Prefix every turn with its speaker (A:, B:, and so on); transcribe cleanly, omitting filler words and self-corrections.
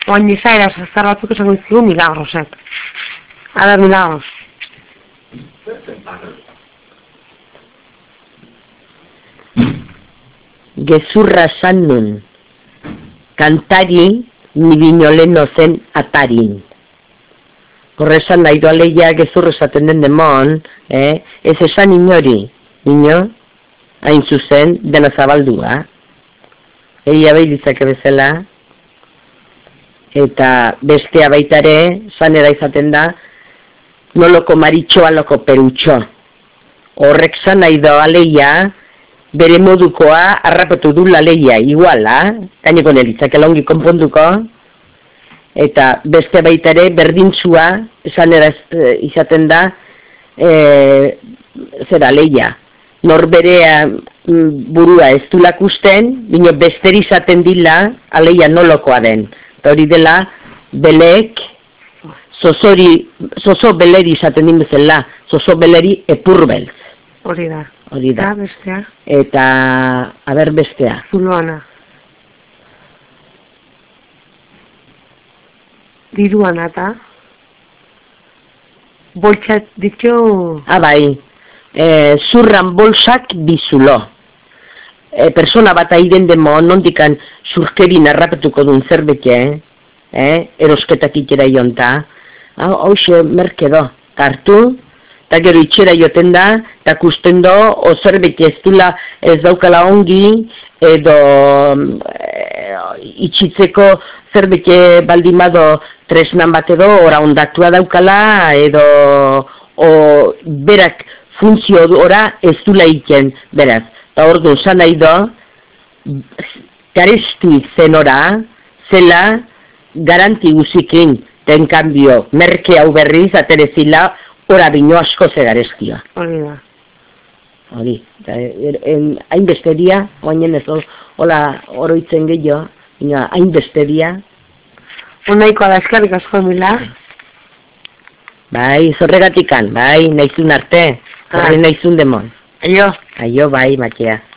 A: Oain izaera zazar batzuk esango izkigu milagrosek. Ada milagros.
B: Gezurra san nun, kantari nibinoleno zen atarin. Horrezan nahi doa lehia gezurra esaten den demon, ez esan inori, ino, hain zuzen, dena zabaldua. Egia behi ditzake bezala, eta bestea baitare, zanera izaten da, noloko maritxoa loko perutxo. Horrek zan nahi doa lehia, bere modukoa harrapetu du la lehia, iguala, gaineko nelitzakela ongi konponduko, eta beste baitare berdintzua, zanera izaten da, zera lehia. Norberea burua ez du lakusten, bino besteri izaten dila, aleia nolokoa den. Eta hori dela, belek, zozo beleri izaten din bezala, zozo beleri epurbeltz.
A: Hori da.
B: Hori da.
A: Eta bestea.
B: Eta, aber bestea.
A: Zuloana. Diruana eta. Boltxat ditxo...
B: Bai, zurran bolsak bizulo. Persona bat airen demo, nondikan zurkerin arrapetuko duen zerbeke, erosketak itxera jonta. Hauxe, merkedo, tartu, eta gero itxera joten da, eta kusten do, o zerbeke ez dula ez daukala ongi, edo itxitzeko zerbeke baldimado tresnan bat edo, ora ondatua daukala, edo berak funtzio ora ez dula iken, beraz. Eta hor duen zan nahi do, garestu zenora, zela garanti guzikin, ten kambio, merke hau berriz, aterezila, ora bino asko ze garestioa.
A: Hori da.
B: Hori, hain besteria, oainen ez hola oroitzen gehiago, hain besteria.
A: Onaiko da eskerrik asko mila.
B: Bai, zorregatikan, bai, nahizun arte, horri nahizun demon.
A: Aio.
B: Aio, bai, Matxea.